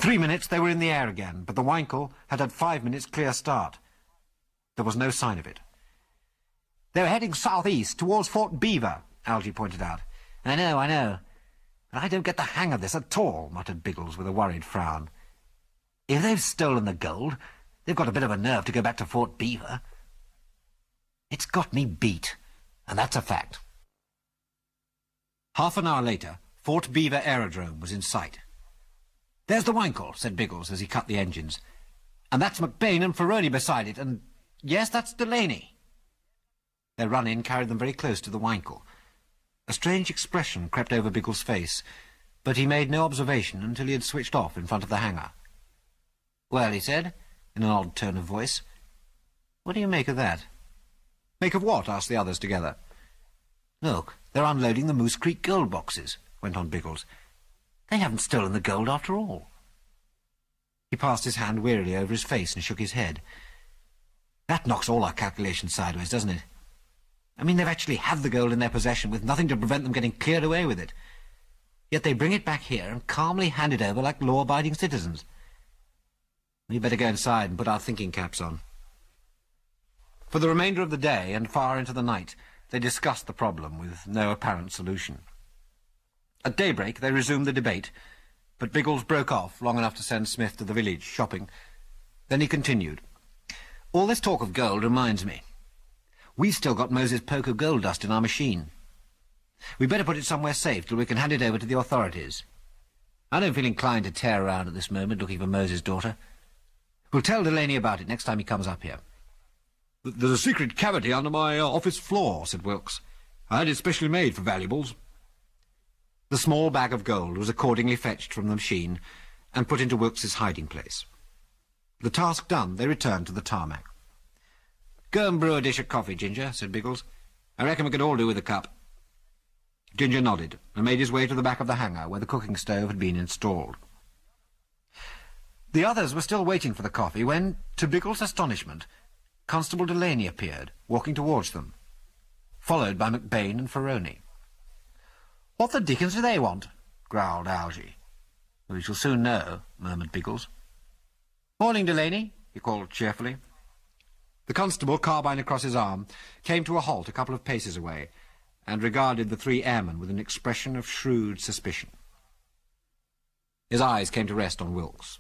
3 minutes they were in the air again, but the Winkle had had 5 minutes clear start. There was no sign of it. "They were heading southeast, towards Fort Beaver," Algy pointed out. I know. But I don't get the hang of this at all," muttered Biggles with a worried frown. "If they've stolen the gold, they've got a bit of a nerve to go back to Fort Beaver. It's got me beat, and that's a fact." Half an hour later, Fort Beaver Aerodrome was in sight. "There's the Winkle," said Biggles as he cut the engines. "And that's McBain and Ferroni beside it, and yes, that's Delaney." Their run-in carried them very close to the Winkle. A strange expression crept over Biggles' face, but he made no observation until he had switched off in front of the hangar. "Well," he said, in an odd tone of voice, "what do you make of that?" "Make of what?" asked the others together. "Look, they're unloading the Moose Creek gold boxes," went on Biggles. "They haven't stolen the gold after all." He passed his hand wearily over his face and shook his head. "That knocks all our calculations sideways, doesn't it? I mean, they've actually had the gold in their possession with nothing to prevent them getting cleared away with it. Yet they bring it back here and calmly hand it over like law-abiding citizens. We'd better go inside and put our thinking caps on." For the remainder of the day and far into the night, they discussed the problem with no apparent solution. At daybreak, they resumed the debate, but Biggles broke off long enough to send Smith to the village shopping. Then he continued. "All this talk of gold reminds me. We've still got Moses' poke of gold dust in our machine. We'd better put it somewhere safe till we can hand it over to the authorities. I don't feel inclined to tear around at this moment looking for Moses' daughter. We'll tell Delaney about it next time he comes up here." "There's a secret cavity under my office floor," said Wilkes. "I had it specially made for valuables." The small bag of gold was accordingly fetched from the machine and put into Wilkes's hiding place. The task done, they returned to the tarmac. "Go and brew a dish of coffee, Ginger," said Biggles. "I reckon we could all do with a cup." Ginger nodded and made his way to the back of the hangar where the cooking stove had been installed. The others were still waiting for the coffee when, to Biggles' astonishment, Constable Delaney appeared, walking towards them, followed by McBain and Ferroni. "What the dickens do they want?" growled Algy. "We shall soon know," murmured Biggles. "Morning, Delaney," he called cheerfully. The constable, carbine across his arm, came to a halt a couple of paces away and regarded the three airmen with an expression of shrewd suspicion. His eyes came to rest on Wilkes.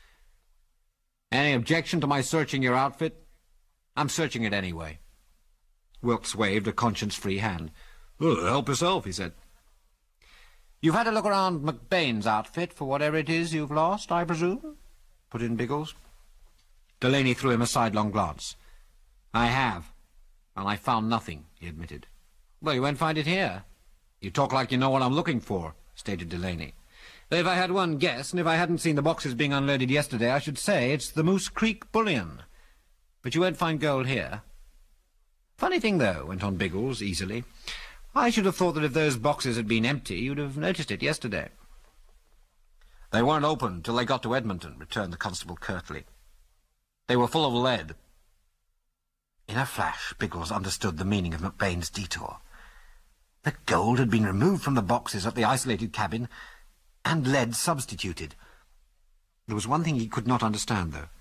"Any objection to my searching your outfit?" "I'm searching it anyway." Wilkes waved a conscience-free hand. "Help yourself," he said. "You've had a look around McBain's outfit for whatever it is you've lost, I presume?" put in Biggles. Delaney threw him a sidelong glance. "I have, and I found nothing," he admitted. "Well, you won't find it here." "You talk like you know what I'm looking for," stated Delaney. "If I had one guess, and if I hadn't seen the boxes being unloaded yesterday, I should say it's the Moose Creek bullion. But you won't find gold here." "Funny thing, though," went on Biggles easily. "I should have thought that if those boxes had been empty, you'd have noticed it yesterday." "They weren't open till they got to Edmonton," returned the constable curtly. "They were full of lead." In a flash, Biggles understood the meaning of McBain's detour. The gold had been removed from the boxes at the isolated cabin, and lead substituted. There was one thing he could not understand, though.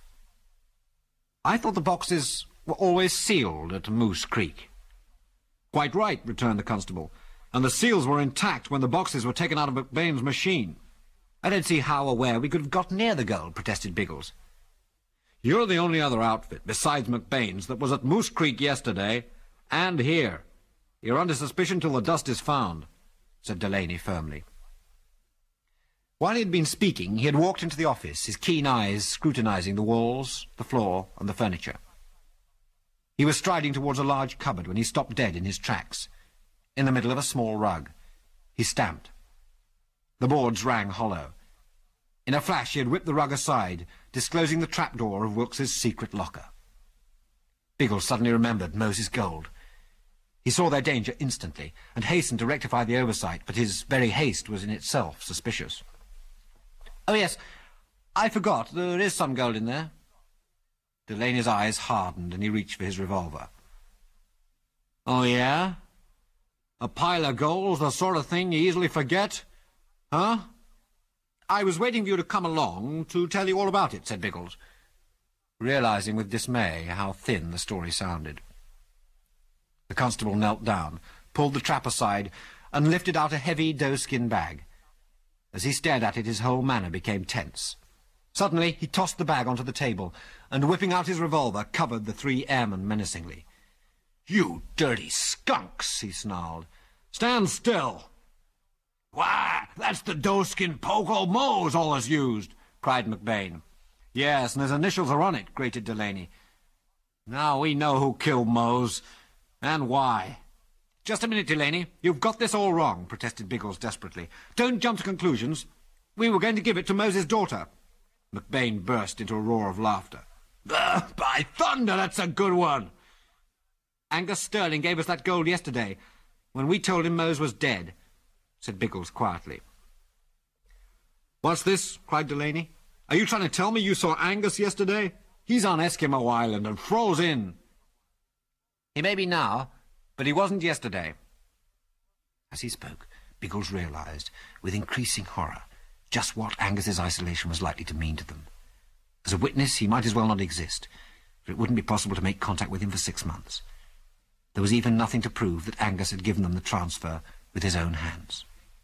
"I thought the boxes were always sealed at Moose Creek." "Quite right," returned the constable. "And the seals were intact when the boxes were taken out of McBain's machine." "I don't see how or where we could have got near the gold," protested Biggles. "You're the only other outfit, besides McBain's, that was at Moose Creek yesterday, and here. You're under suspicion till the dust is found," said Delaney firmly. While he had been speaking, he had walked into the office, his keen eyes scrutinizing the walls, the floor, and the furniture. He was striding towards a large cupboard when he stopped dead in his tracks, in the middle of a small rug. He stamped. The boards rang hollow. In a flash he had whipped the rug aside, disclosing the trapdoor of Wilkes's secret locker. Biggles suddenly remembered Moses' gold. He saw their danger instantly, and hastened to rectify the oversight, but his very haste was in itself suspicious. "Oh, yes, I forgot. There is some gold in there." Delaney's eyes hardened, and he reached for his revolver. "Oh, yeah? A pile of gold's the sort of thing you easily forget? Huh?" I was waiting for you to come along to tell you all about it, said Biggles, realizing with dismay how thin the story sounded. The constable knelt down, pulled the trap aside, and lifted out a heavy doeskin bag. As he stared at it, his whole manner became tense. Suddenly, he tossed the bag onto the table, and whipping out his revolver, covered the three airmen menacingly. "You dirty skunks," he snarled. "Stand still." "Why, that's the doeskin poke old Mose always used," cried McBain. "Yes, and his initials are on it," grated Delaney. "Now we know who killed Mose, and why." "Just a minute, Delaney. You've got this all wrong," protested Biggles desperately. "Don't jump to conclusions. We were going to give it to Mose's daughter." McBain burst into a roar of laughter. "By thunder, that's a good one!" "Angus Sterling gave us that gold yesterday, when we told him Mose was dead," said Biggles quietly. "What's this?" cried Delaney. "Are you trying to tell me you saw Angus yesterday? He's on Eskimo Island and froze in." "He may be now, but he wasn't yesterday." As he spoke, Biggles realized, with increasing horror, just what Angus's isolation was likely to mean to them. As a witness, he might as well not exist, for it wouldn't be possible to make contact with him for 6 months. There was even nothing to prove that Angus had given them the transfer with his own hands.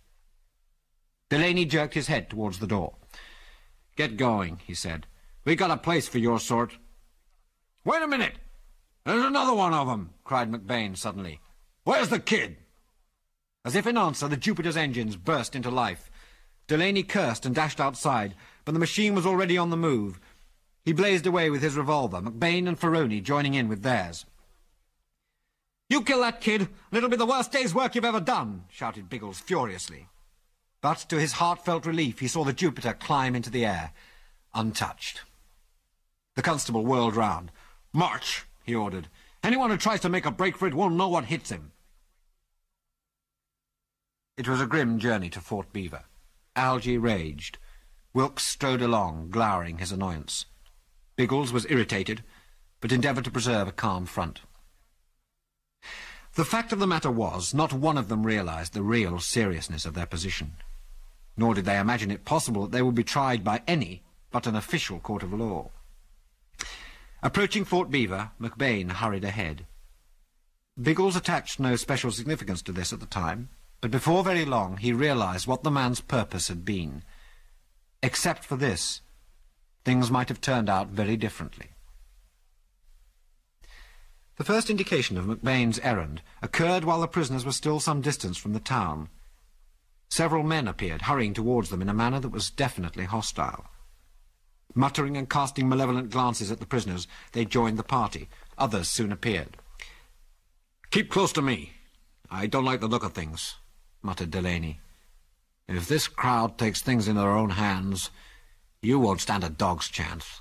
Delaney jerked his head towards the door. "Get going," he said. "We got a place for your sort." "Wait a minute! There's another one of them!" cried McBain suddenly. "Where's the kid?" As if in answer, the Jupiter's engines burst into life. Delaney cursed and dashed outside, but the machine was already on the move. He blazed away with his revolver, McBain and Ferroni joining in with theirs. "You kill that kid, and it'll be the worst day's work you've ever done," shouted Biggles furiously. But to his heartfelt relief, he saw the Jupiter climb into the air, untouched. The constable whirled round. "March!" he ordered. "Anyone who tries to make a break for it won't know what hits him." It was a grim journey to Fort Beaver. Algy raged. Wilkes strode along, glowering his annoyance. Biggles was irritated, but endeavoured to preserve a calm front. The fact of the matter was, not one of them realized the real seriousness of their position. Nor did they imagine it possible that they would be tried by any but an official court of law. Approaching Fort Beaver, McBain hurried ahead. Biggles attached no special significance to this at the time, but before very long he realized what the man's purpose had been. Except for this, things might have turned out very differently. The first indication of McBain's errand occurred while the prisoners were still some distance from the town. Several men appeared, hurrying towards them in a manner that was definitely hostile. Muttering and casting malevolent glances at the prisoners, they joined the party. Others soon appeared. "Keep close to me. I don't like the look of things," muttered Delaney. "If this crowd takes things into their own hands, you won't stand a dog's chance.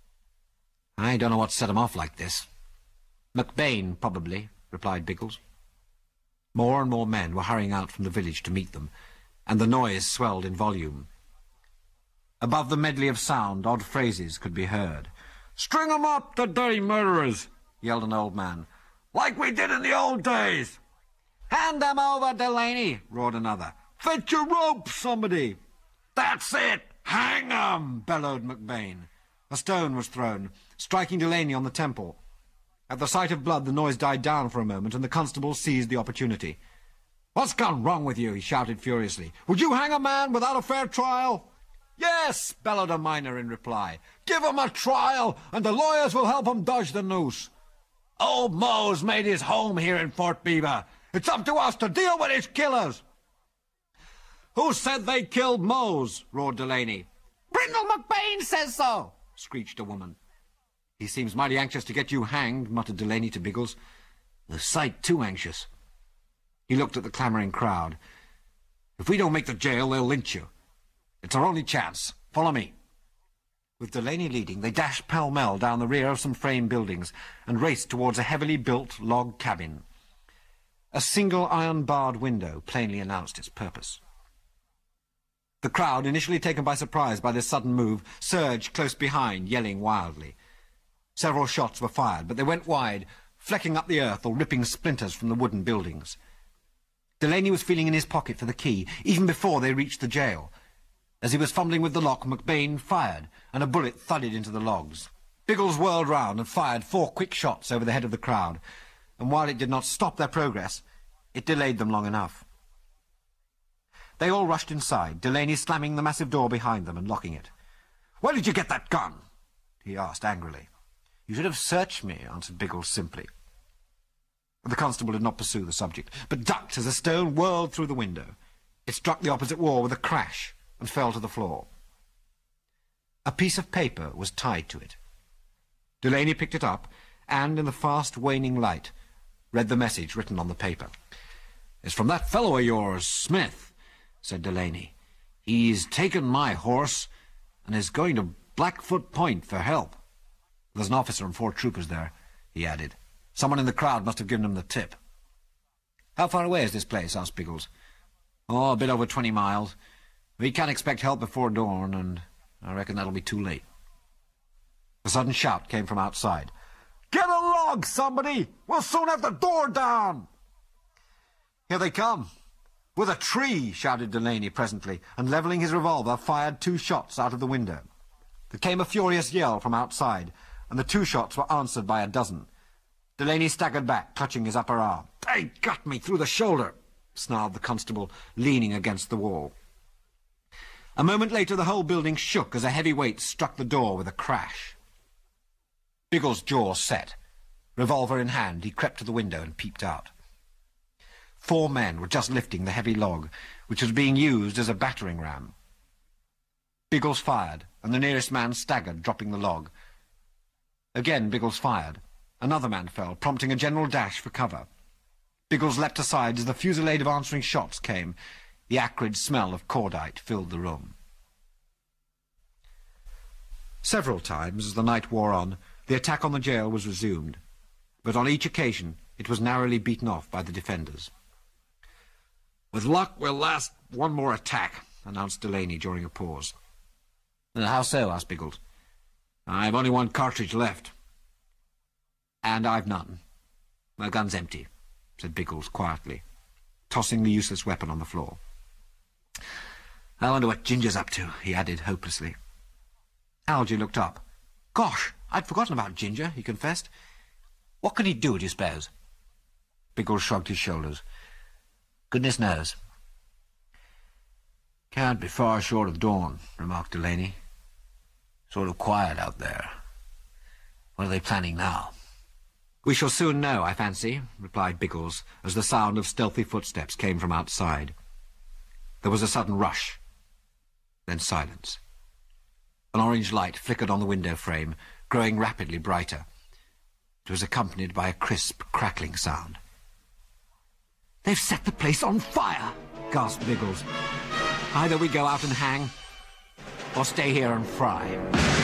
I don't know what set 'em off like this." "McBain, probably," replied Biggles. More and more men were hurrying out from the village to meet them, and the noise swelled in volume. Above the medley of sound, odd phrases could be heard. "String 'em up, the dirty murderers!" yelled an old man. "Like we did in the old days!" "Hand them over, Delaney!" roared another. "Fetch your rope, somebody!" "That's it! Hang 'em!" bellowed McBain. A stone was thrown, striking Delaney on the temple. At the sight of blood, the noise died down for a moment, and the constable seized the opportunity. "What's gone wrong with you?" he shouted furiously. "Would you hang a man without a fair trial?" "Yes," bellowed a miner in reply. "Give him a trial, and the lawyers will help him dodge the noose. Old Mose made his home here in Fort Beaver. It's up to us to deal with his killers." "Who said they killed Mose?" roared Delaney. "Brindle McBain says so," screeched a woman. "He seems mighty anxious to get you hanged," muttered Delaney to Biggles. "A sight too anxious." He looked at the clamouring crowd. "If we don't make the jail, they'll lynch you. It's our only chance. Follow me." With Delaney leading, they dashed pell-mell down the rear of some frame buildings and raced towards a heavily built log cabin. A single iron-barred window plainly announced its purpose. The crowd, initially taken by surprise by this sudden move, surged close behind, yelling wildly. Several shots were fired, but they went wide, flecking up the earth or ripping splinters from the wooden buildings. Delaney was feeling in his pocket for the key, even before they reached the jail. As he was fumbling with the lock, McBain fired, and a bullet thudded into the logs. Biggles whirled round and fired 4 quick shots over the head of the crowd, and while it did not stop their progress, it delayed them long enough. They all rushed inside, Delaney slamming the massive door behind them and locking it. "Where did you get that gun?" he asked angrily. "You should have searched me," answered Biggles simply. The constable did not pursue the subject, but ducked as a stone whirled through the window. It struck the opposite wall with a crash and fell to the floor. A piece of paper was tied to it. Delaney picked it up and, in the fast waning light, read the message written on the paper. "It's from that fellow of yours, Smith," said Delaney. "He's taken my horse and is going to Blackfoot Point for help. There's an officer and 4 troopers there," he added. "Someone in the crowd must have given him the tip." "How far away is this place?" asked Biggles. "Oh, a bit over 20 miles. We can't expect help before dawn, and I reckon that'll be too late." A sudden shout came from outside. "Get a log, somebody! We'll soon have the door down!" "Here they come! With a tree!" shouted Delaney presently, and levelling his revolver, fired 2 shots out of the window. There came a furious yell from outside, and the 2 shots were answered by a dozen. Delaney staggered back, clutching his upper arm. "They got me through the shoulder," snarled the constable, leaning against the wall. A moment later the whole building shook as a heavy weight struck the door with a crash. Biggles' jaw set. Revolver in hand, he crept to the window and peeped out. 4 men were just lifting the heavy log, which was being used as a battering ram. Biggles fired, and the nearest man staggered, dropping the log. Again Biggles fired. Another man fell, prompting a general dash for cover. Biggles leapt aside as the fusillade of answering shots came. The acrid smell of cordite filled the room. Several times, as the night wore on, the attack on the jail was resumed, but on each occasion it was narrowly beaten off by the defenders. "With luck, we'll last one more attack," announced Delaney during a pause. "How so?" asked Biggles. "I've only 1 cartridge left." "And I've none. My gun's empty," said Biggles quietly, tossing the useless weapon on the floor. "I wonder what Ginger's up to," he added hopelessly. Algy looked up. "Gosh, I'd forgotten about Ginger," he confessed. "What can he do, do you suppose?" Biggles shrugged his shoulders. "Goodness knows." "Can't be far short of dawn," remarked Delaney. "Sort of quiet out there. What are they planning now?" "We shall soon know, I fancy," replied Biggles, as the sound of stealthy footsteps came from outside. There was a sudden rush, then silence. An orange light flickered on the window frame, growing rapidly brighter. It was accompanied by a crisp, crackling sound. "They've set the place on fire!" gasped Biggles. "Either we go out and hang, or stay here and fry."